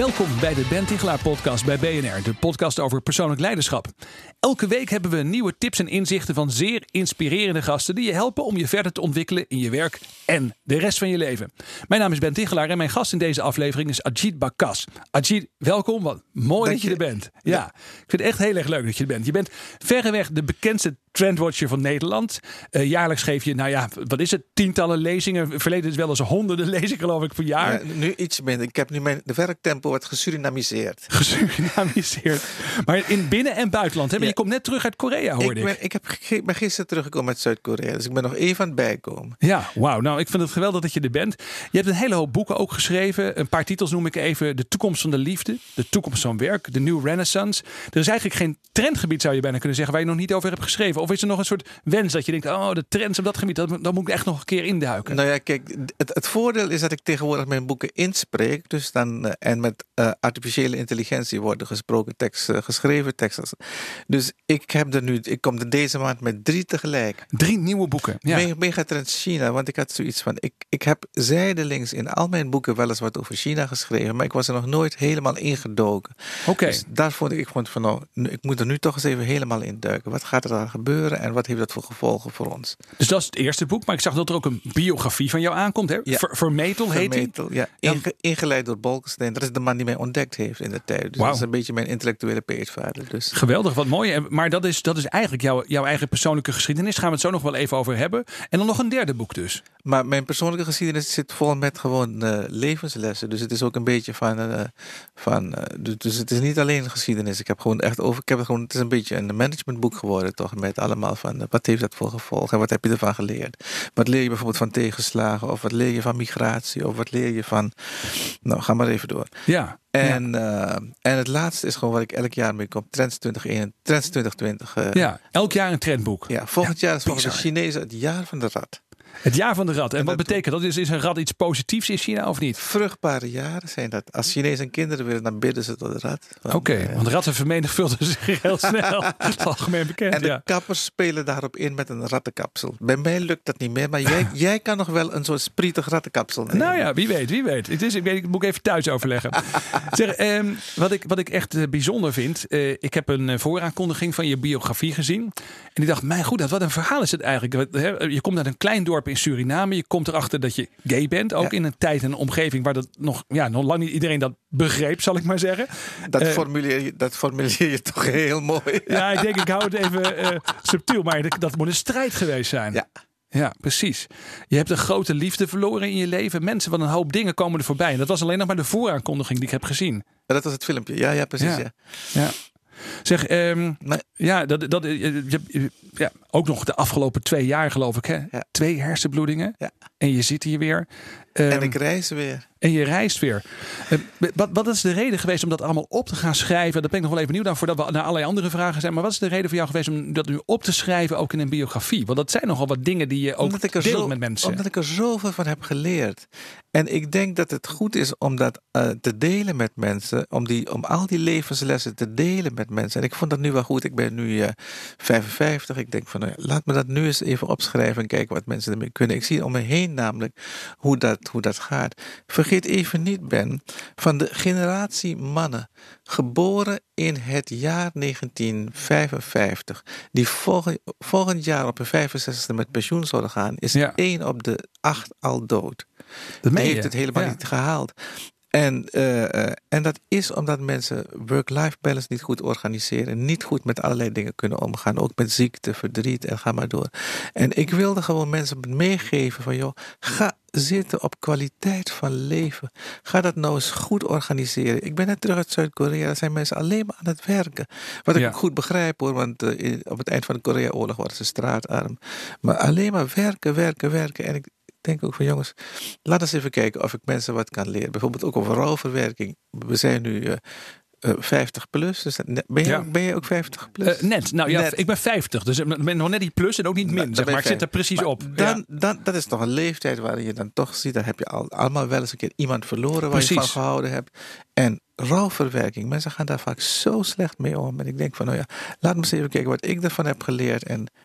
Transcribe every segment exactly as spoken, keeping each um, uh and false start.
Welkom bij de Ben Tichelaar podcast bij B N R, de podcast over persoonlijk leiderschap. Elke week hebben we nieuwe tips en inzichten van zeer inspirerende gasten die je helpen om je verder te ontwikkelen in je werk en de rest van je leven. Mijn naam is Ben Tichelaar en mijn gast in deze aflevering is Ajit Bakas. Ajit, welkom. Wat mooi Dank dat je, je er bent. Ja, ja, ik vind het echt heel erg leuk dat je er bent. Je bent verreweg de bekendste trendwatcher van Nederland. Uh, jaarlijks geef je, nou ja, wat is het? Tientallen lezingen. Verleden is wel eens honderden lezingen, geloof ik, per jaar. Ja, nu iets minder. Ik heb nu mijn de werktempo wordt gesurinamiseerd. Gesurinamiseerd. Maar in binnen- en buitenland. Hè? Maar ja. Je komt net terug uit Korea, hoorde ik. Ben, ik heb, ben gisteren teruggekomen uit Zuid-Korea. Dus ik ben nog even aan het bijkomen. Ja, wauw. Nou, ik vind het geweldig dat je er bent. Je hebt een hele hoop boeken ook geschreven. Een paar titels noem ik even. De toekomst van de liefde. De toekomst van werk. De New Renaissance. Er is eigenlijk geen trendgebied, zou je bijna kunnen zeggen, waar je nog niet over hebt geschreven. Of is er nog een soort wens dat je denkt, oh, de trends op dat gebied, dat, dat moet ik echt nog een keer induiken? Nou ja, kijk, het, het voordeel is dat ik tegenwoordig mijn boeken inspreek. Dus dan, uh, en met uh, artificiële intelligentie worden gesproken teksten, uh, geschreven teksten. Dus ik heb er nu, ik kom er deze maand met drie tegelijk. Drie nieuwe boeken. Ja. Me- Megatrend China, want ik had zoiets van, ik, ik heb zijdelings in al mijn boeken wel eens wat over China geschreven, maar ik was er nog nooit helemaal ingedoken. Oké. Okay. Dus daar vond ik, ik vond van, nou, ik moet er nu toch eens even helemaal induiken. Wat gaat er dan gebeuren en wat heeft dat voor gevolgen voor ons? Dus dat is het eerste boek, maar ik zag dat er ook een biografie van jou aankomt, hè? Ja. Ver, Vermetel heet Vermetel, ja. Inge, ingeleid door Bolkestein. Dat is de man die mij ontdekt heeft in de tijd. Dus wow. Dat is een beetje mijn intellectuele peetvader. Dus. Geweldig, wat mooi. Maar dat is, dat is eigenlijk jouw, jouw eigen persoonlijke geschiedenis. Gaan we het zo nog wel even over hebben. En dan nog een derde boek dus. Maar mijn persoonlijke geschiedenis zit vol met gewoon uh, levenslessen. Dus het is ook een beetje van... Uh, van uh, dus het is niet alleen geschiedenis. Ik heb gewoon echt over... Ik heb het, gewoon, het is een beetje een managementboek geworden toch. Met allemaal van... Uh, wat heeft dat voor gevolgen? En wat heb je ervan geleerd? Wat leer je bijvoorbeeld van tegenslagen? Of wat leer je van migratie? Of wat leer je van... Nou, ga maar even door. Ja. En, ja. uh, en het laatste is gewoon wat ik elk jaar mee kom. Trends twintig eenentwintig. Trends twintig twintig. Uh, ja, elk jaar een trendboek. Ja, volgend ja, jaar is volgens de Chinezen het jaar van de rat. Het jaar van de rat. En, en wat dat betekent dat? Is, is een rat iets positiefs in China of niet? Vruchtbare jaren zijn dat. Als Chinezen kinderen willen, dan bidden ze tot de rat. Oké, okay, uh, want ratten vermenigvuldigen zich heel snel. Dat is algemeen bekend. En de ja. kappers spelen daarop in met een rattenkapsel. Bij mij lukt dat niet meer, maar jij, jij kan nog wel een soort sprietig rattenkapsel nemen. Nou ja, wie weet, wie weet. Het is, ik, weet, ik moet even thuis overleggen. zeg, um, wat, ik, wat ik echt uh, bijzonder vind. Uh, ik heb een uh, vooraankondiging van je biografie gezien. En ik dacht, mijn goed, wat een verhaal is het eigenlijk. Je komt uit een klein dorp in Suriname. Je komt erachter dat je gay bent. Ook ja. in een tijd en een omgeving waar dat nog, ja, nog lang niet iedereen dat begreep, zal ik maar zeggen. Dat, uh, formuleer, je, dat formuleer je toch heel mooi. Ja, ik denk, ik hou het even uh, subtiel. Maar dat, dat moet een strijd geweest zijn. Ja. Ja, precies. Je hebt een grote liefde verloren in je leven. Mensen, wat een hoop dingen komen er voorbij. En dat was alleen nog maar de vooraankondiging die ik heb gezien. Ja, dat was het filmpje. Ja, ja, precies. Ja. ja. ja. Zeg, um, nee. ja, dat, dat, je, ja, ook nog de afgelopen twee jaar geloof ik. Hè? Ja. Twee hersenbloedingen. Ja. En je zit hier weer. Um, en ik reis weer. En je reist weer. Uh, wat, wat is de reden geweest om dat allemaal op te gaan schrijven? Dat ben ik nog wel even benieuwd naar voordat we naar allerlei andere vragen zijn. Maar wat is de reden voor jou geweest om dat nu op te schrijven, ook in een biografie? Want dat zijn nogal wat dingen die je ook deelt zo, met mensen. Omdat ik er zoveel van heb geleerd. En ik denk dat het goed is om dat uh, te delen met mensen. Om, die, om al die levenslessen te delen met mensen. En ik vond dat nu wel goed. Ik ben nu uh, vijfenvijftig. Ik denk van, nou ja, laat me dat nu eens even opschrijven en kijken wat mensen ermee kunnen. Ik zie om me heen namelijk hoe dat, hoe dat gaat. Vergeet even niet, Ben, van de generatie mannen geboren in het jaar negentien vijfenvijftig, die volgend, volgend jaar op hun vijfenzestigste met pensioen zouden gaan, is ja. één op de acht al dood. Dat die heeft het helemaal ja. niet gehaald. En, uh, uh, en dat is omdat mensen work-life balance niet goed organiseren. Niet goed met allerlei dingen kunnen omgaan. Ook met ziekte, verdriet en ga maar door. En ik wilde gewoon mensen meegeven van, joh, ga zitten op kwaliteit van leven. Ga dat nou eens goed organiseren. Ik ben net terug uit Zuid-Korea. Daar zijn mensen alleen maar aan het werken. Wat ik ja. ook goed begrijp hoor. Want uh, op het eind van de Korea-oorlog waren ze straatarm. Maar alleen maar werken, werken, werken. En ik denk ook van, jongens, laat eens even kijken of ik mensen wat kan leren. Bijvoorbeeld ook over rouwverwerking. We zijn nu uh, uh, vijftig plus. Dus ben, je, ja. ben je ook vijftig plus? Uh, net. Nou ja, net. Ik ben vijftig. Dus ik ben nog net niet plus en ook niet min. Nou, zeg maar ik zit er precies maar op. Dan, ja. dan, dat is toch een leeftijd waarin je dan toch ziet. Daar heb je al, allemaal wel eens een keer iemand verloren waar precies. je van gehouden hebt. En rouwverwerking. Mensen gaan daar vaak zo slecht mee om. En ik denk van, nou ja, laat me eens even kijken wat ik ervan heb geleerd. En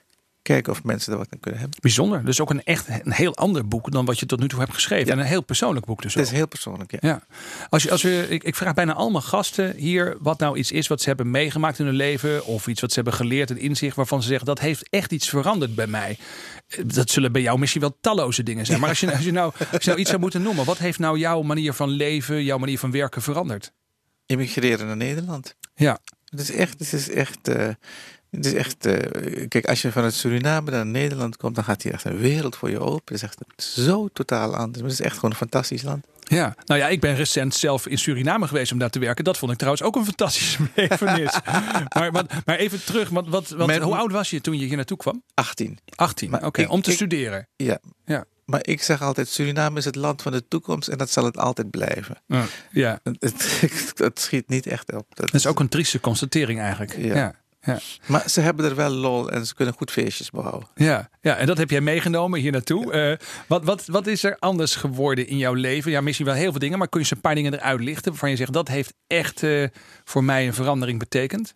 kijken of mensen er wat aan kunnen hebben. Bijzonder. Dus ook een echt een heel ander boek dan wat je tot nu toe hebt geschreven. Ja. En een heel persoonlijk boek dus ook. Het is heel persoonlijk, ja. Ja. Als je, als we, ik, ik vraag bijna allemaal gasten hier wat nou iets is wat ze hebben meegemaakt in hun leven. Of iets wat ze hebben geleerd, een inzicht waarvan ze zeggen dat heeft echt iets veranderd bij mij. Dat zullen bij jou misschien wel talloze dingen zijn. Maar als je, als je, nou, als je nou iets zou moeten noemen. Wat heeft nou jouw manier van leven, jouw manier van werken veranderd? Immigreren naar Nederland. Ja. Het is echt, het is echt, uh, het is echt uh, kijk, als je vanuit Suriname naar Nederland komt, dan gaat hier echt een wereld voor je open. Het is echt zo totaal anders. Maar het is echt gewoon een fantastisch land. Ja, nou ja, ik ben recent zelf in Suriname geweest om daar te werken. Dat vond ik trouwens ook een fantastische belevenis. maar, maar, maar even terug, wat, wat, wat, Mijn, hoe oud was je toen je hier naartoe kwam? achttien. achttien, oké, okay, om te ik, studeren. Ja. ja. Maar ik zeg altijd, Suriname is het land van de toekomst en dat zal het altijd blijven. Uh, ja. Het, het, het schiet niet echt op. Dat, dat is ook een trieste constatering eigenlijk. Ja. ja. Ja. Maar ze hebben er wel lol en ze kunnen goed feestjes bouwen. Ja, ja, en dat heb jij meegenomen hier naartoe. Uh, wat, wat, wat is er anders geworden in jouw leven? Ja, misschien wel heel veel dingen, maar kun je eens een paar dingen eruit lichten waarvan je zegt dat heeft echt uh, voor mij een verandering betekend?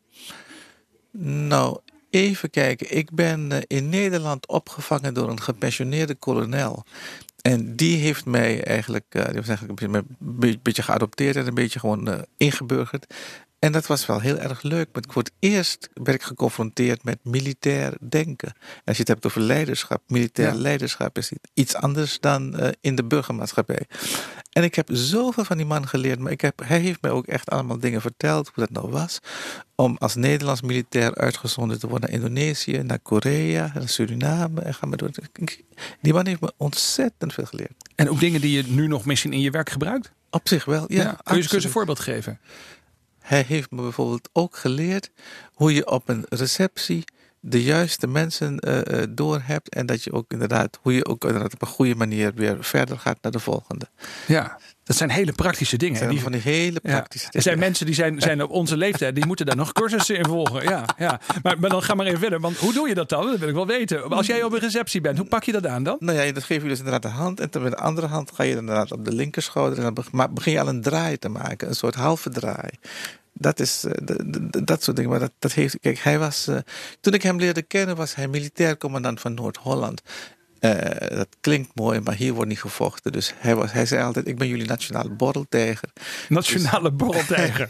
Nou, even kijken. Ik ben uh, in Nederland opgevangen door een gepensioneerde kolonel. En die heeft mij eigenlijk, uh, die was eigenlijk een beetje, een beetje geadopteerd en een beetje gewoon uh, ingeburgerd. En dat was wel heel erg leuk. Maar voor het eerst werd ik geconfronteerd met militair denken. En als je het hebt over leiderschap. Militair ja. leiderschap is iets anders dan uh, in de burgermaatschappij. En ik heb zoveel van die man geleerd. Maar ik heb, hij heeft mij ook echt allemaal dingen verteld. Hoe dat nou was. Om als Nederlands militair uitgezonden te worden naar Indonesië. Naar Korea. Naar Suriname. En ga maar door. Die man heeft me ontzettend veel geleerd. En ook dingen die je nu nog misschien in je werk gebruikt? Op zich wel, ja. ja. Kun je eens een voorbeeld geven? Hij heeft me bijvoorbeeld ook geleerd hoe je op een receptie de juiste mensen uh, door hebt. En dat je ook inderdaad, hoe je ook inderdaad op een goede manier weer verder gaat naar de volgende. Ja, dat zijn hele praktische dingen. Dat zijn die, van die hele praktische ja, dingen. Er zijn mensen die zijn, zijn op onze leeftijd, die moeten daar nog cursussen in volgen. Ja, ja. Maar, maar dan ga maar even verder. Want hoe doe je dat dan? Dat wil ik wel weten. Als jij op een receptie bent, hoe pak je dat aan dan? Nou ja, dat geef je dus inderdaad de hand. En dan met de andere hand ga je inderdaad op de linkerschouder. En dan begin je al een draai te maken. Een soort halve draai. Dat is uh, de, de, dat soort dingen. Maar dat, dat heeft. Kijk, hij was. Uh, toen ik hem leerde kennen, was hij militair commandant van Noord-Holland. Uh, dat klinkt mooi, maar hier wordt niet gevochten. Dus hij, was, hij zei altijd: ik ben jullie nationale borreltijger. Nationale dus, borreltijger.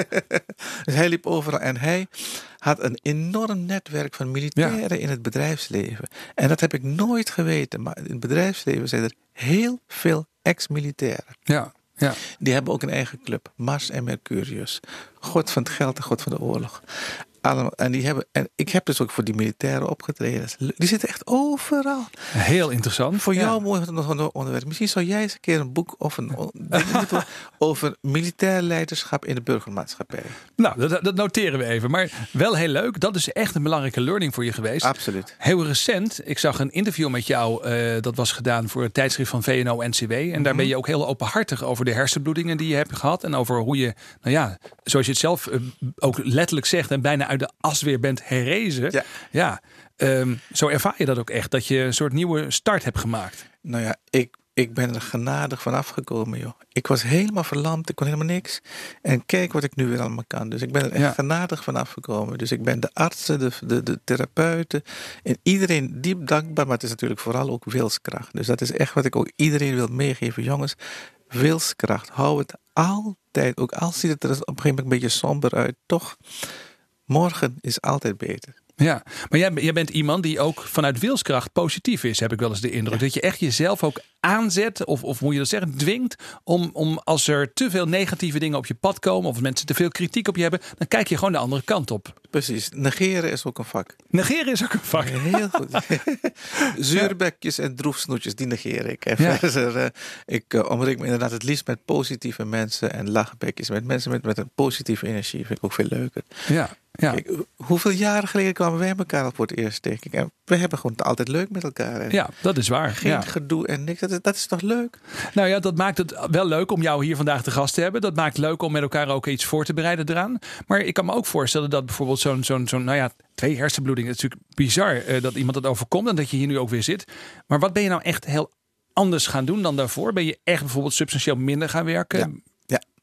Dus hij liep overal en hij had een enorm netwerk van militairen ja. in het bedrijfsleven. En dat heb ik nooit geweten. Maar in het bedrijfsleven zijn er heel veel ex-militairen. Ja. Ja. Die hebben ook een eigen club, Mars en Mercurius. God van het geld en God van de oorlog. Allemaal, en, die hebben, en ik heb dus ook voor die militairen opgetreden. Die zitten echt overal. Heel interessant. Voor ja. jou mooi nog een onderwerp. Misschien zou jij eens een keer een boek of een over militair leiderschap in de burgermaatschappij. Nou, dat, dat noteren we even. Maar wel heel leuk. Dat is echt een belangrijke learning voor je geweest. Absoluut. Heel recent. Ik zag een interview met jou. Uh, dat was gedaan voor het tijdschrift van V N O N C W. En mm-hmm. daar ben je ook heel openhartig over de hersenbloedingen die je hebt gehad. En over hoe je, nou ja, zoals je het zelf uh, ook letterlijk zegt. En bijna uit de as weer bent herrezen. Ja. ja um, zo ervaar je dat ook echt. Dat je een soort nieuwe start hebt gemaakt. Nou ja, ik, ik ben er genadig van afgekomen, joh. Ik was helemaal verlamd. Ik kon helemaal niks. En kijk wat ik nu weer allemaal kan. Dus ik ben er echt ja. genadig van afgekomen. Dus ik ben de artsen, de, de, de therapeuten. En iedereen diep dankbaar. Maar het is natuurlijk vooral ook wilskracht. Dus dat is echt wat ik ook iedereen wil meegeven. Jongens, wilskracht. Hou het altijd. Ook al ziet het er op een gegeven moment een beetje somber uit. Toch, morgen is altijd beter. Ja, maar jij, jij bent iemand die ook vanuit wilskracht positief is, heb ik wel eens de indruk. Ja. Dat je echt jezelf ook aanzet, of, of moet je dat zeggen, dwingt om, om als er te veel negatieve dingen op je pad komen, of mensen te veel kritiek op je hebben, dan kijk je gewoon de andere kant op. Precies, negeren is ook een vak. Negeren is ook een vak. Heel goed. Zuurbekjes ja. en droefsnoetjes, die negeer ik. Ja. Er, ik uh, omring me inderdaad het liefst met positieve mensen en lachbekjes. Met mensen met, met een positieve energie vind ik ook veel leuker. Ja. Ja. Kijk, hoeveel jaren geleden kwamen wij elkaar al voor het eerst tegen? En we hebben gewoon altijd leuk met elkaar. En ja, dat is waar. Geen ja. gedoe en niks. Dat is, dat is toch leuk? Nou ja, dat maakt het wel leuk om jou hier vandaag te gast te hebben. Dat maakt het leuk om met elkaar ook iets voor te bereiden eraan. Maar ik kan me ook voorstellen dat bijvoorbeeld zo'n, zo'n, zo'n nou ja, twee hersenbloedingen. Het is natuurlijk bizar uh, dat iemand dat overkomt en dat je hier nu ook weer zit. Maar wat ben je nou echt heel anders gaan doen dan daarvoor? Ben je echt bijvoorbeeld substantieel minder gaan werken? Ja. Ja.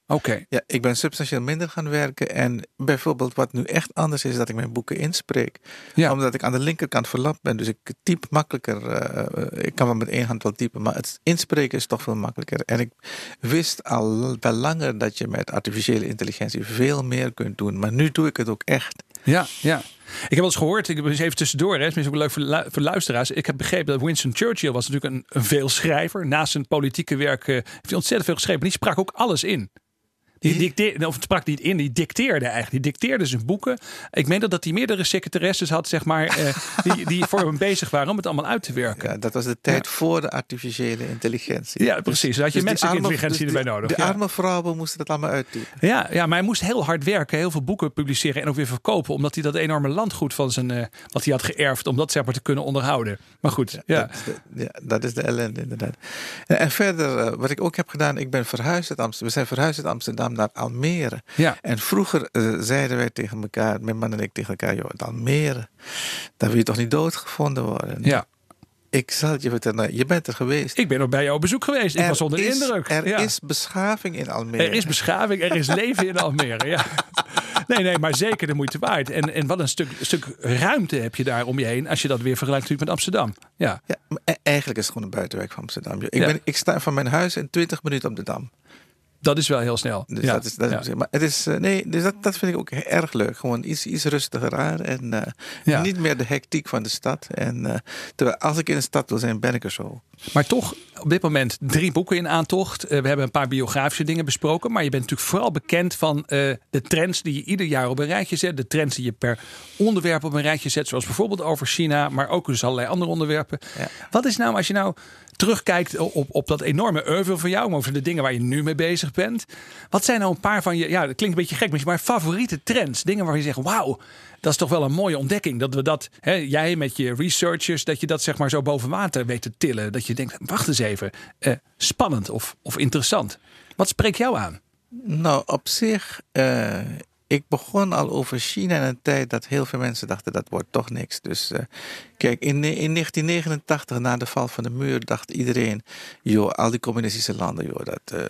Oké. Okay. Ja, ik ben substantieel minder gaan werken. En bijvoorbeeld wat nu echt anders is, dat ik mijn boeken inspreek. Ja. Omdat ik aan de linkerkant verlamd ben. Dus ik typ makkelijker. Uh, ik kan wel met één hand wel typen. Maar het inspreken is toch veel makkelijker. En ik wist al wel langer dat je met artificiële intelligentie veel meer kunt doen. Maar nu doe ik het ook echt. Ja, ja. Ik heb wel eens gehoord, ik heb eens even tussendoor, hè, het is ook leuk voor, lu- voor luisteraars. Ik heb begrepen dat Winston Churchill was natuurlijk een, een veelschrijver. Naast zijn politieke werk uh, heeft hij ontzettend veel geschreven. Maar die sprak ook alles in. Die dicteerde, of het sprak niet in, die dicteerde eigenlijk. Die dicteerde zijn boeken. Ik meen dat, dat hij meerdere secretaresses had, zeg maar, uh, die, die voor hem bezig waren om het allemaal uit te werken. Ja, dat was de tijd ja. voor de artificiële intelligentie. Ja, precies. Daar had je dus menselijke arme, intelligentie dus erbij die, nodig. De ja. arme vrouwen moesten dat allemaal uittypen. Ja, ja, maar hij moest heel hard werken, heel veel boeken publiceren en ook weer verkopen, omdat hij dat enorme landgoed van zijn, uh, wat hij had geërfd, om dat zeg maar te kunnen onderhouden. Maar goed, ja. ja. Dat, is de, ja dat is de ellende inderdaad. En, en verder, uh, wat ik ook heb gedaan, ik ben verhuisd uit Amsterdam. We zijn verhuisd uit Amsterdam naar Almere. Ja. En vroeger uh, zeiden wij tegen elkaar, mijn man en ik tegen elkaar, joh, Almere, daar wil je toch niet doodgevonden worden? Ja. Ik zal het je vertellen, je bent er geweest. Ik ben ook bij jou op bezoek geweest. Ik er was onder de is, indruk. Er ja. is beschaving in Almere. Er is beschaving, er is leven in Almere. Ja. Nee, nee, maar zeker de moeite waard. En, en wat een stuk, stuk ruimte heb je daar om je heen, als je dat weer vergelijkt natuurlijk met Amsterdam. Ja. Ja, maar eigenlijk is het gewoon een buitenwijk van Amsterdam. Ik, ja. ben, ik sta van mijn huis in twintig minuten op de Dam. Dat is wel heel snel. Dus ja. dat is, dat is, ja. Maar het is, nee, dus dat, dat vind ik ook erg leuk. Gewoon iets, iets rustiger aan. En uh, ja. niet meer de hectiek van de stad. En uh, terwijl als ik in de stad wil zijn, ben ik er zo. Maar toch, op dit moment drie boeken in aantocht. Uh, we hebben een paar biografische dingen besproken. Maar je bent natuurlijk vooral bekend van uh, de trends die je ieder jaar op een rijtje zet. De trends die je per onderwerp op een rijtje zet. Zoals bijvoorbeeld over China. Maar ook dus allerlei andere onderwerpen. Ja. Wat is nou, als je nou terugkijkt op, op dat enorme oeuvre van jou, maar over de dingen waar je nu mee bezig bent. Wat zijn nou een paar van je, ja, dat klinkt een beetje gek, maar favoriete trends? Dingen waar je zegt, wauw, dat is toch wel een mooie ontdekking. Dat we dat, hè, jij met je researchers, dat je dat zeg maar zo boven water weet te tillen. Dat je denkt, wacht eens even, uh, spannend of, of interessant. Wat spreekt jou aan? Nou, op zich, uh, ik begon al over China in een tijd dat heel veel mensen dachten, dat wordt toch niks. Dus uh, kijk, in, in negentien negenentachtig, na de val van de muur, dacht iedereen, joh, al die communistische landen, joh, dat, uh,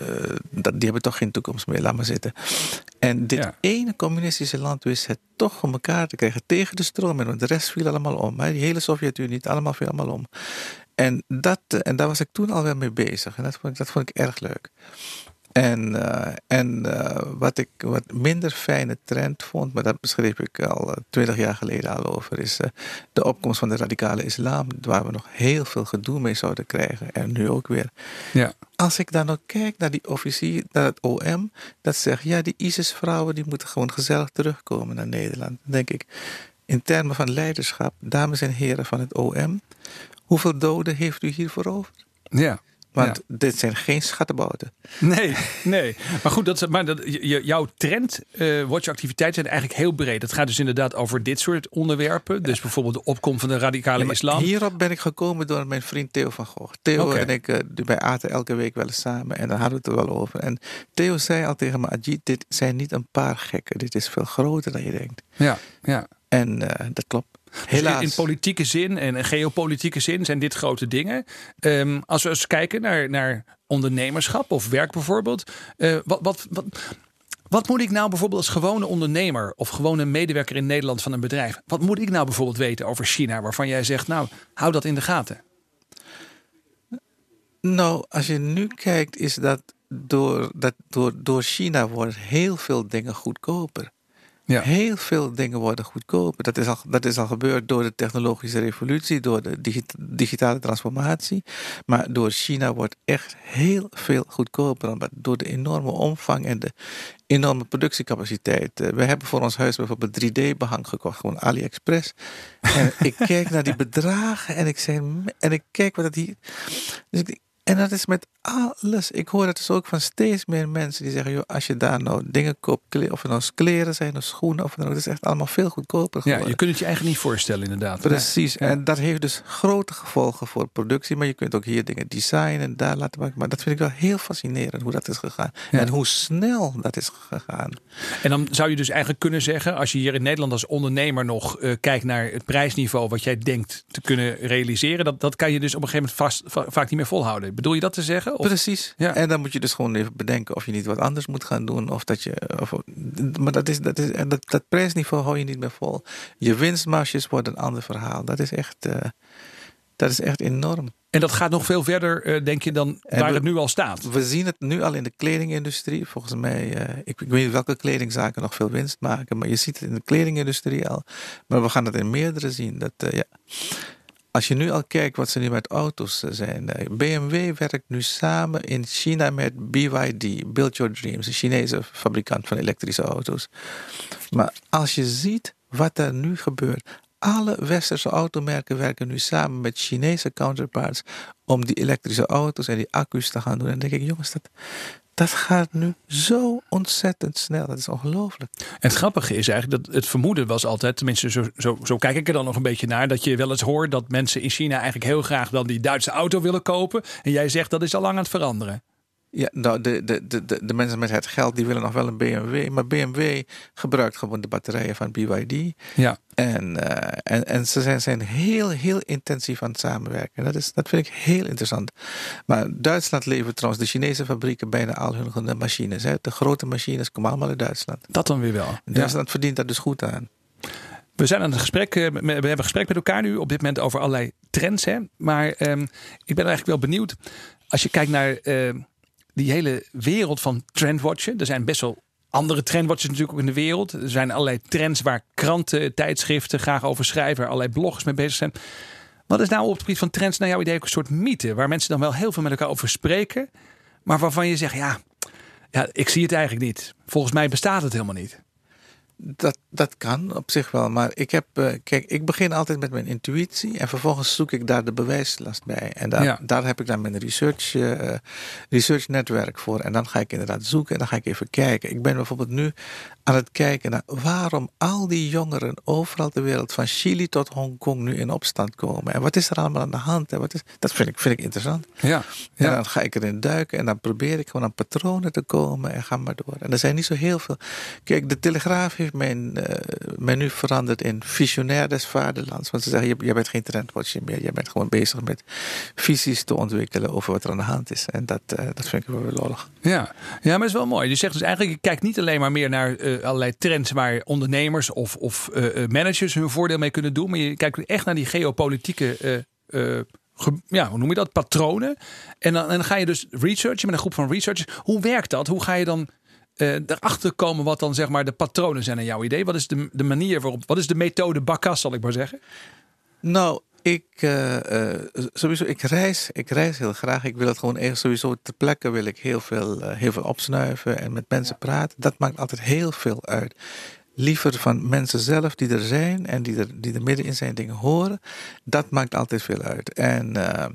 dat, die hebben toch geen toekomst meer, laat maar zitten. En dit ja. ene communistische land wist het toch voor elkaar te krijgen tegen de stroom. En de rest viel allemaal om. Hè? Die hele Sovjet-Unie, het allemaal viel allemaal om. En, dat, en daar was ik toen al wel mee bezig. En dat vond ik, dat vond ik erg leuk. En, uh, en uh, wat ik wat minder fijne trend vond, maar dat beschreef ik al twintig uh, jaar geleden al over, is uh, de opkomst van de radicale islam, waar we nog heel veel gedoe mee zouden krijgen. En nu ook weer. Ja. Als ik dan ook kijk naar die officier, naar het O M, dat zegt, ja, die ISIS-vrouwen die moeten gewoon gezellig terugkomen naar Nederland. Dan denk ik, in termen van leiderschap, dames en heren van het O M, hoeveel doden heeft u hiervoor over? Ja. Want ja. dit zijn geen schattenbouten. Nee, nee. Maar goed, dat, maar dat, jouw trend, uh, watch-activiteiten zijn eigenlijk heel breed. Het gaat dus inderdaad over dit soort onderwerpen. Ja. Dus bijvoorbeeld de opkomst van de radicale ja, islam. Hierop ben ik gekomen door mijn vriend Theo van Gogh. Theo okay. en ik, uh, wij aten elke week wel eens samen. En daar hadden we het er wel over. En Theo zei al tegen me, Ajit, dit zijn niet een paar gekken. Dit is veel groter dan je denkt. Ja, ja. En uh, dat klopt. Helaas. Dus in politieke zin en geopolitieke zin zijn dit grote dingen. Um, als we eens kijken naar, naar ondernemerschap of werk bijvoorbeeld. Uh, wat, wat, wat, wat moet ik nou bijvoorbeeld als gewone ondernemer of gewone medewerker in Nederland van een bedrijf. Wat moet ik nou bijvoorbeeld weten over China waarvan jij zegt, nou, hou dat in de gaten? Nou, als je nu kijkt is dat door, dat door, door China worden heel veel dingen goedkoper. Ja. Heel veel dingen worden goedkoper. Dat is, al, dat is al gebeurd door de technologische revolutie, door de digita- digitale transformatie. Maar door China wordt echt heel veel goedkoper. Omdat door de enorme omvang en de enorme productiecapaciteit. Uh, we hebben voor ons huis bijvoorbeeld drie D-behang gekocht, gewoon AliExpress. En ik kijk naar die bedragen en ik, zei, en ik kijk wat het hier. Dus ik denk, en dat is met alles. Ik hoor het dus ook van steeds meer mensen die zeggen, joh, als je daar nou dingen koopt, of het nou kleren zijn of schoenen, of het is echt allemaal veel goedkoper geworden. Ja, je kunt het je eigenlijk niet voorstellen inderdaad. Precies. Ja. En dat heeft dus grote gevolgen voor productie, maar je kunt ook hier dingen designen, daar laten maken. Maar dat vind ik wel heel fascinerend hoe dat is gegaan. Ja. En hoe snel dat is gegaan. En dan zou je dus eigenlijk kunnen zeggen, als je hier in Nederland als ondernemer nog uh, kijkt naar het prijsniveau wat jij denkt te kunnen realiseren, dat, dat kan je dus op een gegeven moment vast, va- vaak niet meer volhouden. veranderen. Bedoel je dat te zeggen? Of? Precies. Ja. En dan moet je dus gewoon even bedenken of je niet wat anders moet gaan doen. Of dat je, of, maar dat, is, dat, is, dat, dat prijsniveau hou je niet meer vol. Je winstmarges worden een ander verhaal. Dat is echt, uh, dat is echt enorm. En dat gaat nog veel verder, uh, denk je, dan en waar we, het nu al staat? We zien het nu al in de kledingindustrie. Volgens mij, uh, ik, ik weet niet welke kledingzaken nog veel winst maken. Maar je ziet het in de kledingindustrie al. Maar we gaan het in meerdere zien. Dat, uh, ja. Als je nu al kijkt wat ze nu met auto's zijn. B M W werkt nu samen in China met B Y D, Build Your Dreams, een Chinese fabrikant van elektrische auto's. Maar als je ziet wat er nu gebeurt. Alle westerse automerken werken nu samen met Chinese counterparts om die elektrische auto's en die accu's te gaan doen. En dan denk ik, jongens, dat, dat gaat nu zo ontzettend snel. Dat is ongelooflijk. En het grappige is eigenlijk dat het vermoeden was altijd, tenminste zo, zo, zo kijk ik er dan nog een beetje naar, dat je wel eens hoort dat mensen in China eigenlijk heel graag dan die Duitse auto willen kopen. En jij zegt dat is al lang aan het veranderen. Ja, nou, de, de, de, de mensen met het geld die willen nog wel een B M W. Maar B M W gebruikt gewoon de batterijen van B Y D. Ja. En, uh, en, en ze zijn, zijn heel, heel intensief aan het samenwerken. Dat, is, dat vind ik heel interessant. Maar Duitsland levert trouwens de Chinese fabrieken bijna al hun machines. Hè. De grote machines komen allemaal uit Duitsland. Dat dan weer wel. Duitsland ja. verdient daar dus goed aan. We zijn aan het gesprek, we hebben een gesprek met elkaar nu op dit moment over allerlei trends. Hè. Maar um, ik ben eigenlijk wel benieuwd. Als je kijkt naar uh, die hele wereld van trendwatchen. Er zijn best wel andere trendwatchers natuurlijk ook in de wereld. Er zijn allerlei trends waar kranten, tijdschriften graag over schrijven. Waar allerlei bloggers mee bezig zijn. Wat is nou op het gebied van trends naar jouw idee ook een soort mythe? Waar mensen dan wel heel veel met elkaar over spreken. Maar waarvan je zegt, ja, ja ik zie het eigenlijk niet. Volgens mij bestaat het helemaal niet. Dat, dat kan op zich wel, maar ik heb, uh, kijk, ik begin altijd met mijn intuïtie en vervolgens zoek ik daar de bewijslast bij. En daar, ja. daar heb ik dan mijn research, uh, research netwerk voor. En dan ga ik inderdaad zoeken en dan ga ik even kijken. Ik ben bijvoorbeeld nu aan het kijken naar waarom al die jongeren overal ter wereld, van Chili tot Hongkong, nu in opstand komen. En wat is er allemaal aan de hand? En wat is, dat vind ik, vind ik interessant. Ja. Ja. En dan ga ik erin duiken en dan probeer ik gewoon aan patronen te komen en ga maar door. En er zijn niet zo heel veel. Kijk, de Telegraaf heeft mijn, uh, mij nu veranderd in visionair des vaderlands. Want ze zeggen, jij bent geen trendwatcher meer. Jij bent gewoon bezig met visies te ontwikkelen over wat er aan de hand is. En dat, uh, dat vind ik wel weer lollig. Ja. ja, maar het is wel mooi. Je zegt dus eigenlijk, je kijkt niet alleen maar meer naar uh, allerlei trends waar ondernemers of, of uh, managers hun voordeel mee kunnen doen. Maar je kijkt echt naar die geopolitieke uh, uh, Ge, ja, hoe noem je dat? Patronen. En dan, en dan ga je dus researchen met een groep van researchers. Hoe werkt dat? Hoe ga je dan uh, erachter komen wat dan zeg maar de patronen zijn naar jouw idee? Wat is de, de manier waarop, wat is de methode Bacchus, zal ik maar zeggen? Nou, ik uh, uh, sowieso, ik reis, ik reis heel graag. Ik wil het gewoon echt sowieso ter plekke wil ik heel veel, uh, heel veel opsnuiven en met mensen praten. Dat maakt altijd heel veel uit. Liever van mensen zelf die er zijn en die er, die er middenin zijn dingen horen. Dat maakt altijd veel uit. En, uh,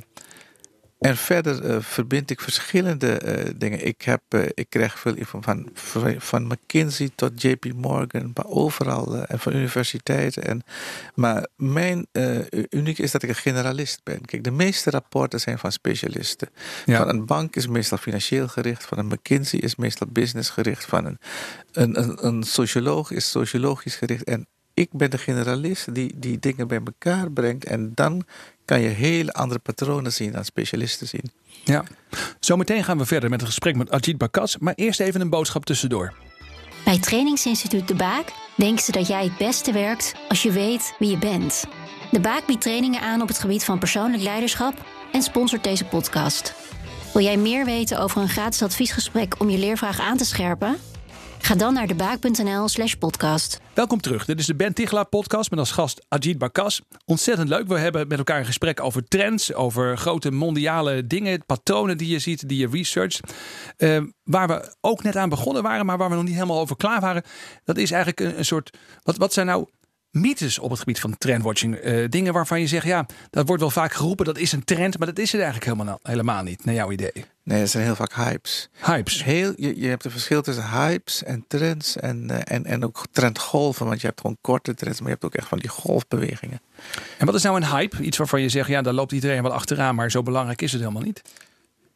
en verder uh, verbind ik verschillende uh, dingen. Ik, heb, uh, ik krijg veel info van, van McKinsey tot J P Morgan, maar overal uh, en van universiteiten. En, maar mijn uh, uniek is dat ik een generalist ben. Kijk, de meeste rapporten zijn van specialisten. Ja. Van een bank is meestal financieel gericht, van een McKinsey is meestal business gericht, van een, een, een, een socioloog is sociologisch gericht. En ik ben de generalist die die dingen bij elkaar brengt en dan kan je hele andere patronen zien dan specialisten zien. Ja, zometeen gaan we verder met een gesprek met Ajit Bacchus, maar eerst even een boodschap tussendoor. Bij Trainingsinstituut De Baak denken ze dat jij het beste werkt als je weet wie je bent. De Baak biedt trainingen aan op het gebied van persoonlijk leiderschap en sponsort deze podcast. Wil jij meer weten over een gratis adviesgesprek om je leervraag aan te scherpen? Ga dan naar debaak.nl slash podcast. Welkom terug. Dit is de Ben Tichelaar podcast met als gast Ajit Bacchus. Ontzettend leuk. We hebben met elkaar een gesprek over trends, over grote mondiale dingen, patronen die je ziet, die je researcht. Uh, waar we ook net aan begonnen waren, maar waar we nog niet helemaal over klaar waren. Dat is eigenlijk een, een soort, wat, wat zijn nou mythes op het gebied van trendwatching? Uh, dingen waarvan je zegt, ja, dat wordt wel vaak geroepen, dat is een trend, maar dat is het eigenlijk helemaal, helemaal niet, naar jouw idee. Nee, dat zijn heel vaak hypes. Hypes. Heel, je, je hebt een verschil tussen hypes en trends en, uh, en, en ook trendgolven. Want je hebt gewoon korte trends, maar je hebt ook echt van die golfbewegingen. En wat is nou een hype? Iets waarvan je zegt, ja, daar loopt iedereen wel achteraan, maar zo belangrijk is het helemaal niet.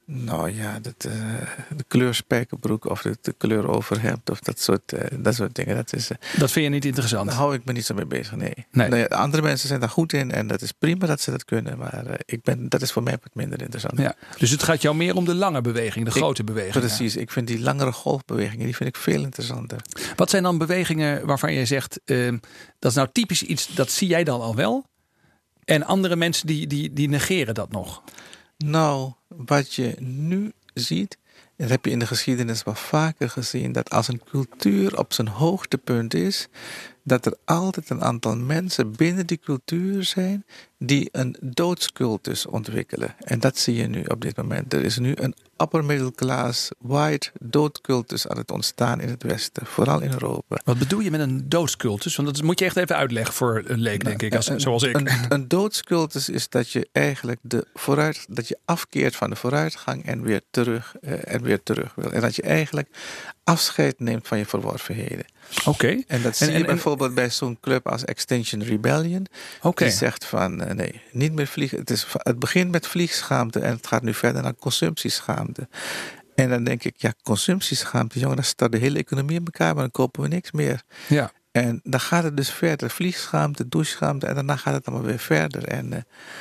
Nou ja, dat, uh, de kleur spijkerbroek of de, de kleur overhemd of dat soort, uh, dat soort dingen. Dat, is, uh, dat vind je niet interessant? Daar hou ik me niet zo mee bezig, nee. nee. nee andere mensen zijn daar goed in en dat is prima dat ze dat kunnen. Maar uh, ik ben, dat is voor mij wat minder interessant. Ja, dus het gaat jou meer om de lange beweging, de ik, grote beweging. Precies, ik vind die langere golfbewegingen, die vind ik veel interessanter. Wat zijn dan bewegingen waarvan je zegt, uh, dat is nou typisch iets, dat zie jij dan al wel? En andere mensen die, die, die negeren dat nog? Nou, wat je nu ziet, en dat heb je in de geschiedenis wel vaker gezien, dat als een cultuur op zijn hoogtepunt is, dat er altijd een aantal mensen binnen die cultuur zijn die een doodscultus ontwikkelen. En dat zie je nu op dit moment. Er is nu een upper middle class, white doodcultus aan het ontstaan in het Westen, vooral in Europa. Wat bedoel je met een doodscultus? Want dat moet je echt even uitleggen voor een leek, denk ik, als, een, zoals ik. Een, een doodscultus is dat je eigenlijk de vooruit, dat je afkeert van de vooruitgang en weer terug uh, en weer terug wil. En dat je eigenlijk afscheid neemt van je verworvenheden. Oké. Okay. En dat zie en, je en, bijvoorbeeld bij zo'n club als Extinction Rebellion. Okay. Die zegt van uh, nee, niet meer vliegen. Het, is, het begint met vliegschaamte en het gaat nu verder naar consumptieschaamte. En dan denk ik, ja, consumptieschaamte, jongen, dan start de hele economie in elkaar, maar dan kopen we niks meer. Ja. En dan gaat het dus verder. Vliegschaamte, doucheschaamte en daarna gaat het allemaal weer verder. En, uh,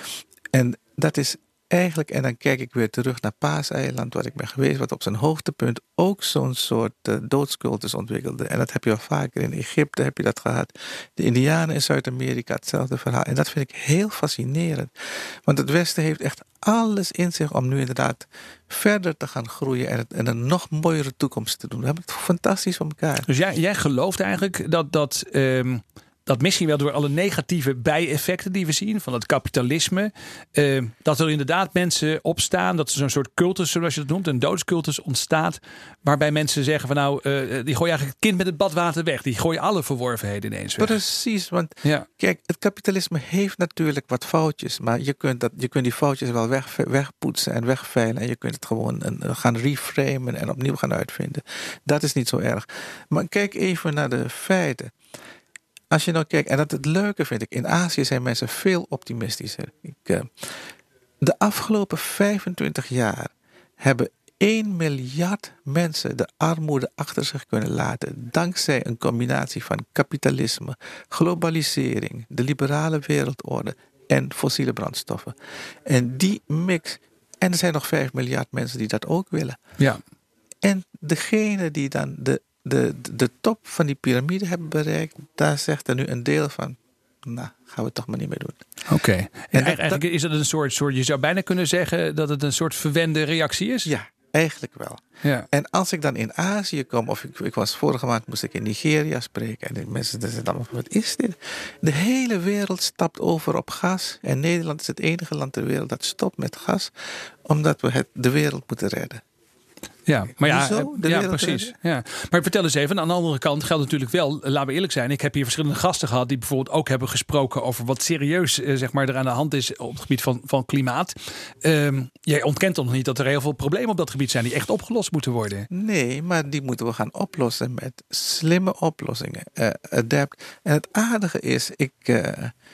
en dat is eigenlijk, en dan kijk ik weer terug naar Paaseiland, waar ik ben geweest, wat op zijn hoogtepunt ook zo'n soort uh, doodscultus ontwikkelde. En dat heb je al vaker in Egypte, heb je dat gehad. De Indianen in Zuid-Amerika, hetzelfde verhaal. En dat vind ik heel fascinerend. Want het Westen heeft echt alles in zich om nu inderdaad verder te gaan groeien en, het, en een nog mooiere toekomst te doen. We hebben het fantastisch voor elkaar. Dus jij, jij gelooft eigenlijk dat dat... Um... dat misschien wel door alle negatieve bijeffecten die we zien van het kapitalisme, eh, dat er inderdaad mensen opstaan, dat er zo'n soort cultus, zoals je het noemt, een doodscultus ontstaat, waarbij mensen zeggen van nou, uh, die gooien eigenlijk het kind met het badwater weg. Die gooien alle verworvenheden ineens weg. Precies, want ja. Kijk, het kapitalisme heeft natuurlijk wat foutjes, maar je kunt, dat, je kunt die foutjes wel weg, wegpoetsen en wegveilen en je kunt het gewoon een, gaan reframen en opnieuw gaan uitvinden. Dat is niet zo erg. Maar kijk even naar de feiten. Als je nou kijkt, en dat het leuke vind ik, in Azië zijn mensen veel optimistischer. Ik, uh, de afgelopen vijfentwintig jaar hebben één miljard mensen de armoede achter zich kunnen laten, dankzij een combinatie van kapitalisme, globalisering, de liberale wereldorde en fossiele brandstoffen. En die mix, en er zijn nog vijf miljard mensen die dat ook willen. Ja. En degene die dan de De, de top van die piramide hebben bereikt, daar zegt er nu een deel van, nou, gaan we het toch maar niet meer doen. Oké. Okay. En, en eigenlijk dat, is het een soort, soort, je zou bijna kunnen zeggen dat het een soort verwende reactie is? Ja, eigenlijk wel. Ja. En als ik dan in Azië kom, of ik, ik was vorige maand moest ik in Nigeria spreken, en de mensen zeggen dan, wat is dit? De hele wereld stapt over op gas, en Nederland is het enige land ter wereld dat stopt met gas, omdat we het, de wereld moeten redden. Ja, maar ja, Hoezo? ja precies. Ja. Maar vertel eens even, aan de andere kant geldt natuurlijk wel, laten we eerlijk zijn, ik heb hier verschillende gasten gehad die bijvoorbeeld ook hebben gesproken over wat serieus eh, zeg maar, er aan de hand is op het gebied van, van klimaat. Um, jij ontkent toch nog niet dat er heel veel problemen op dat gebied zijn die echt opgelost moeten worden? Nee, maar die moeten we gaan oplossen met slimme oplossingen. Uh, adapt. En het aardige is, ik... Uh,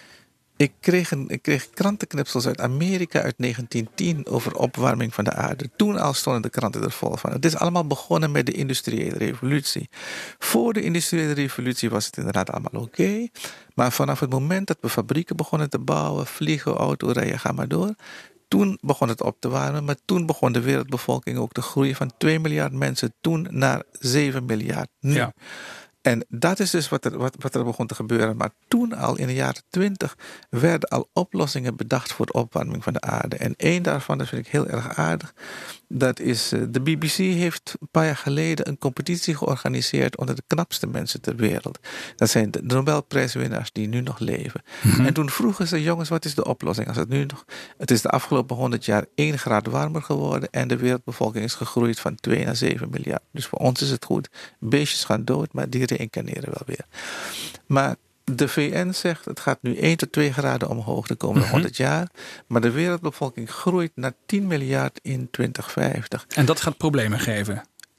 Ik kreeg, een, ik kreeg krantenknipsels uit Amerika uit negentien tien over opwarming van de aarde. Toen al stonden de kranten er vol van. Het is allemaal begonnen met de industriële revolutie. Voor de industriële revolutie was het inderdaad allemaal oké. Okay, maar vanaf het moment dat we fabrieken begonnen te bouwen, vliegen, autorijden, ga maar door. Toen begon het op te warmen, maar toen begon de wereldbevolking ook te groeien van twee miljard mensen toen naar zeven miljard nu. Ja. En dat is dus wat er, wat, wat er begon te gebeuren. Maar toen al in de jaren twintig werden al oplossingen bedacht voor de opwarming van de aarde. En één daarvan, dat vind ik heel erg aardig. Dat is, de B B C heeft een paar jaar geleden een competitie georganiseerd onder de knapste mensen ter wereld. Dat zijn de Nobelprijswinnaars die nu nog leven. Mm-hmm. En toen vroegen ze, jongens, wat is de oplossing? Als het nu nog, het is de afgelopen honderd jaar één graad warmer geworden en de wereldbevolking is gegroeid van twee naar zeven miljard. Dus voor ons is het goed. Beestjes gaan dood, maar die reïncarneren wel weer. Maar de V N zegt, het gaat nu één tot twee graden omhoog de komende mm-hmm. honderd jaar. Maar de wereldbevolking groeit naar tien miljard in twintig vijftig. En dat gaat problemen geven?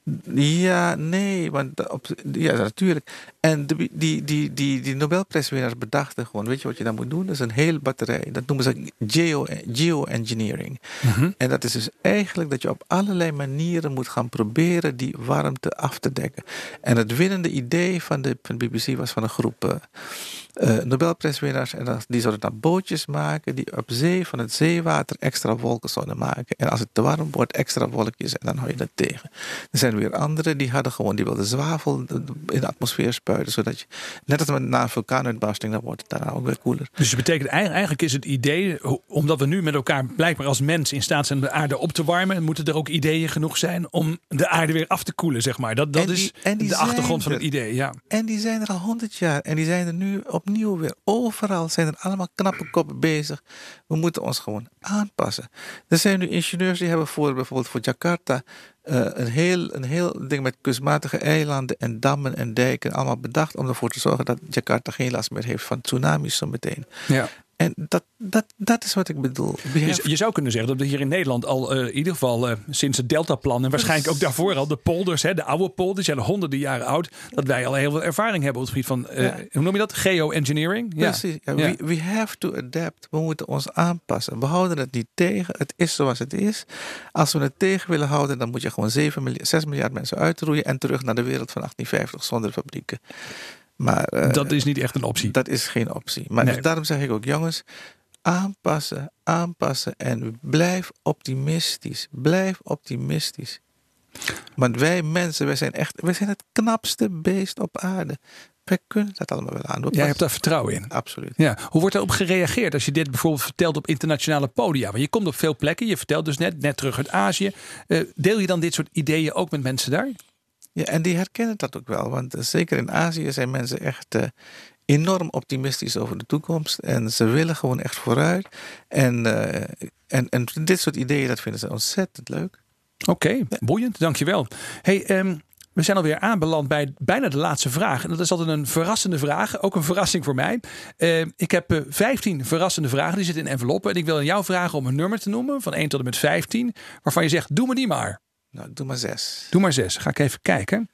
Ja, nee, want op, ja, natuurlijk. En de, die, die, die, die Nobelprijswinnaars bedachten gewoon, weet je wat je dan moet doen? Dat is een hele batterij. Dat noemen ze geo, geoengineering. Mm-hmm. En dat is dus eigenlijk dat je op allerlei manieren moet gaan proberen die warmte af te dekken. En het winnende idee van de, van de B B C was van een groep uh, uh, Nobelprijswinnaars. En dat, die zouden dan bootjes maken die op zee van het zeewater extra wolken zouden maken. En als het te warm wordt, extra wolkjes en dan hou je dat tegen. Er zijn weer anderen die hadden gewoon, die wilden zwavel in de atmosfeer spuiten, zodat je, net als met na een vulkaanuitbarsting, dan wordt het daarna ook weer koeler. Dus het betekent eigenlijk is het idee, omdat we nu met elkaar blijkbaar als mens in staat zijn de aarde op te warmen, moeten er ook ideeën genoeg zijn om de aarde weer af te koelen, zeg maar. Dat, dat die, is de achtergrond van het idee, ja. En die zijn er al honderd jaar en die zijn er nu opnieuw weer. Overal zijn er allemaal knappe koppen bezig. We moeten ons gewoon aanpassen. Er zijn nu ingenieurs die hebben voor bijvoorbeeld voor Jakarta Uh, een, heel, een heel ding met kunstmatige eilanden en dammen en dijken allemaal bedacht om ervoor te zorgen dat Jakarta geen last meer heeft van tsunamis zo meteen. Ja. En dat, dat, dat is wat ik bedoel. Je, je zou kunnen zeggen dat we hier in Nederland al uh, in ieder geval uh, sinds het Deltaplan en waarschijnlijk ook daarvoor al de polders, hè, de oude polders, zijn honderden jaren oud, dat wij al heel veel ervaring hebben op het gebied van, uh, ja. hoe noem je dat? Geoengineering? Ja. Precies. Ja, we, we have to adapt. We moeten ons aanpassen. We houden het niet tegen. Het is zoals het is. Als we het tegen willen houden, dan moet je gewoon zeven miljard, zes miljard mensen uitroeien en terug naar de wereld van achttien vijftig zonder fabrieken. Maar, uh, dat is niet echt een optie. Dat is geen optie. Maar nee. dus daarom zeg ik ook, jongens, aanpassen, aanpassen en blijf optimistisch. Blijf optimistisch. Want wij mensen, wij zijn echt, wij zijn het knapste beest op aarde. Wij kunnen dat allemaal wel aan. Jij hebt daar vertrouwen in. Absoluut. Ja. Hoe wordt erop gereageerd als je dit bijvoorbeeld vertelt op internationale podia? Want je komt op veel plekken. Je vertelt dus net, net terug uit Azië. Uh, deel je dan dit soort ideeën ook met mensen daar? Ja, en die herkennen dat ook wel. Want uh, zeker in Azië zijn mensen echt uh, enorm optimistisch over de toekomst. En ze willen gewoon echt vooruit. En, uh, en, en dit soort ideeën, dat vinden ze ontzettend leuk. Oké, okay, ja. Boeiend. Dankjewel. Hey, um, we zijn alweer aanbeland bij bijna de laatste vraag. En dat is altijd een verrassende vraag. Ook een verrassing voor mij. Uh, ik heb uh, vijftien verrassende vragen. Die zitten in enveloppen. En ik wil aan jou vragen om een nummer te noemen. Van één tot en met vijftien. Waarvan je zegt, doe me die maar. Nou, doe maar zes. Doe maar zes. Ga ik even kijken.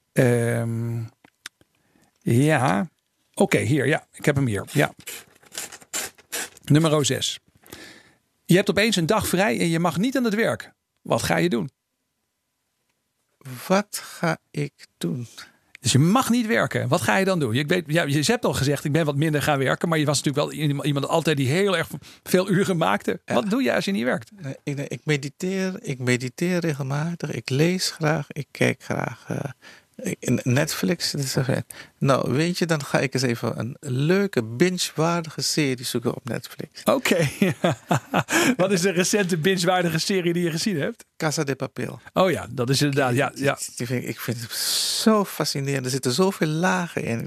Um, ja. Oké, okay, hier. Ja, ik heb hem hier. Ja. Nummer zes. Je hebt opeens een dag vrij en je mag niet aan het werk. Wat ga je doen? Wat ga ik doen? Dus je mag niet werken. Wat ga je dan doen? Je, weet, ja, je hebt al gezegd, ik ben wat minder gaan werken. Maar je was natuurlijk wel iemand altijd die heel erg veel uren maakte. Ja. Wat doe je als je niet werkt? Ik, ik, mediteer, ik mediteer regelmatig. Ik lees graag. Ik kijk graag uh, Netflix. Dus, nou, weet je, dan ga ik eens even een leuke, binge-waardige serie zoeken op Netflix. Oké. Okay. Wat is de recente binge-waardige serie die je gezien hebt? Casa de Papel. Oh ja, dat is inderdaad, ja. ja. Die vind ik, ik vind het zo fascinerend. Er zitten zoveel lagen in.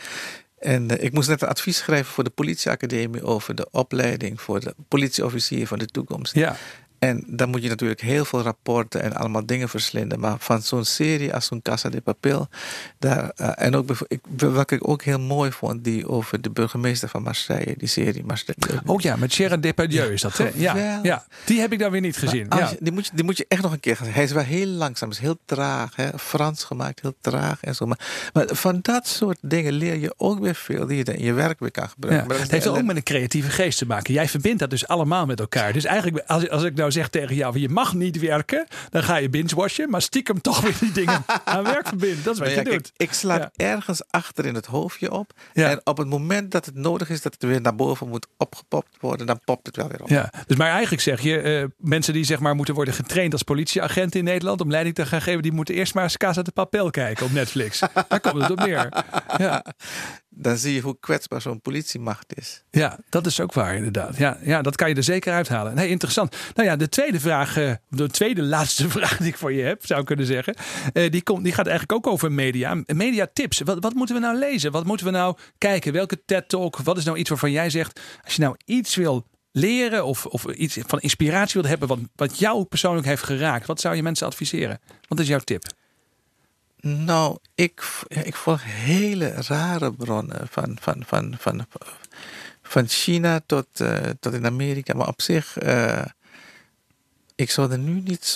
En uh, ik moest net een advies schrijven voor de politieacademie over de opleiding voor de politieofficier van de toekomst. Ja. En dan moet je natuurlijk heel veel rapporten en allemaal dingen verslinden. Maar van zo'n serie als zo'n Casa de Papel. Daar, uh, en ook ik, wat ik ook heel mooi vond, die over de burgemeester van Marseille, die serie Marseille. Oh ja, met Gérard Depardieu is dat, hè? Ja, ja, die heb ik dan weer niet gezien. Ja. Je, die, moet je, die moet je echt nog een keer gaan zien. Hij is wel heel langzaam, is heel traag. Hè? Frans gemaakt, heel traag en zo. Maar, maar van dat soort dingen leer je ook weer veel die je in je werk weer kan gebruiken. Ja. Maar het heeft ook met een creatieve geest te maken. Jij verbindt dat dus allemaal met elkaar. Dus eigenlijk, als, als ik nou zeg tegen jou, je mag niet werken, dan ga je binge-watchen, maar stiekem toch weer die dingen aan werk verbinden. Dat is wat ja, je kijk, doet. Ik sla ja. ergens achter in het hoofdje op. Ja. En op het moment dat het nodig is dat het weer naar boven moet opgepopt worden, dan popt het wel weer op. Ja. Dus maar eigenlijk zeg je, uh, mensen die zeg maar moeten worden getraind als politieagent in Nederland om leiding te gaan geven, die moeten eerst maar eens Casa de Papel kijken op Netflix. Daar komt het op neer. Ja. Dan zie je hoe kwetsbaar zo'n politiemacht is. Ja, dat is ook waar inderdaad. Ja, ja, dat kan je er zeker uithalen. Nee, interessant. Nou ja, de tweede vraag, de tweede laatste vraag die ik voor je heb, zou ik kunnen zeggen. Die, komt, die gaat eigenlijk ook over media. Mediatips. Wat, wat moeten we nou lezen? Wat moeten we nou kijken? Welke TED-talk? Wat is nou iets waarvan jij zegt, als je nou iets wil leren of, of iets van inspiratie wil hebben wat, wat jou persoonlijk heeft geraakt, wat zou je mensen adviseren? Wat is jouw tip? Nou, ik, ik volg hele rare bronnen. Van, van, van, van, van China tot, uh, tot in Amerika. Maar op zich, uh, ik zou er nu niet zo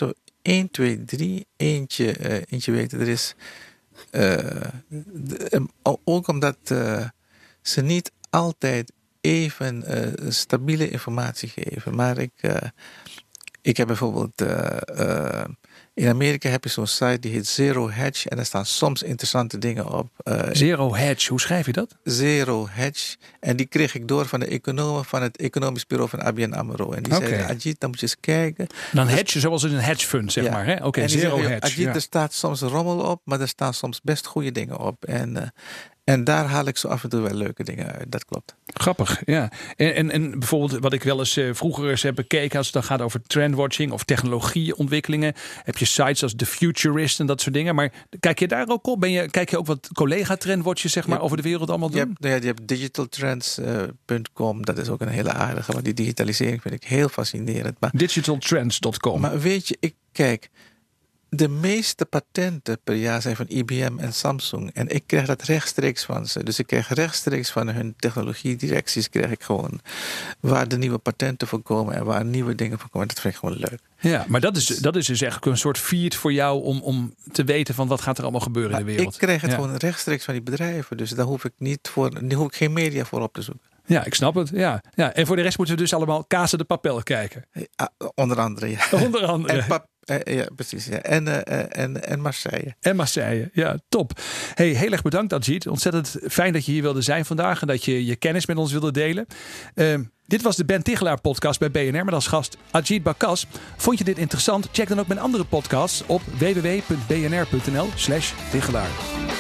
één, twee, drie. Eentje, uh, eentje weten. Er is uh, de, ook omdat uh, ze niet altijd even uh, stabiele informatie geven. Maar ik, uh, ik heb bijvoorbeeld uh, uh, in Amerika heb je zo'n site die heet Zero Hedge en daar staan soms interessante dingen op. Uh, Zero Hedge, hoe schrijf je dat? Zero Hedge. En die kreeg ik door van de economen van het economisch bureau van A B N AMRO. En die okay. zeiden, Ajit, dan moet je eens kijken. Dan dus, hedge zoals in een hedge fund, zeg ja. maar. Oké, okay, Zero zeggen, Hedge. Ajit, ja. er staat soms rommel op, maar er staan soms best goede dingen op. En... Uh, En daar haal ik zo af en toe wel leuke dingen uit. Dat klopt. Grappig, ja. En, en, en bijvoorbeeld wat ik wel eens uh, vroeger eens heb bekeken... als het dan gaat over trendwatching of technologieontwikkelingen... heb je sites als The Futurist en dat soort dingen. Maar kijk je daar ook op? Ben je, kijk je ook wat collega-trendwatches zeg maar, hebt, over de wereld allemaal doen? Je hebt, nou ja, je hebt digital trends punt com. Dat is ook een hele aardige. Want die digitalisering vind ik heel fascinerend. Maar, digital trends punt com. Maar weet je, ik kijk... De meeste patenten per jaar zijn van I B M en Samsung. En ik krijg dat rechtstreeks van ze. Dus ik krijg rechtstreeks van hun technologiedirecties... krijg ik gewoon waar de nieuwe patenten voor komen... en waar nieuwe dingen voor komen. Dat vind ik gewoon leuk. Ja, maar dat is, dat is dus eigenlijk een soort feed voor jou... om, om te weten van wat gaat er allemaal gebeuren maar in de wereld. Ik krijg het ja. gewoon rechtstreeks van die bedrijven. Dus daar hoef ik, niet voor, daar hoef ik geen media voor op te zoeken. Ja, ik snap het. Ja. Ja. En voor de rest moeten we dus allemaal Casa de Papel kijken. Ja, onder andere, ja. Onder andere. En pap- ja, precies. Ja. En, uh, en, en Marseille. En Marseille, ja, top. Hey, heel erg bedankt, Ajit. Ontzettend fijn dat je hier wilde zijn vandaag... en dat je je kennis met ons wilde delen. Uh, dit was de Ben Tichelaar podcast bij B N R... met als gast Ajit Bakas. Vond je dit interessant? Check dan ook mijn andere podcasts op w w w punt b n r punt n l slash Tichelaar.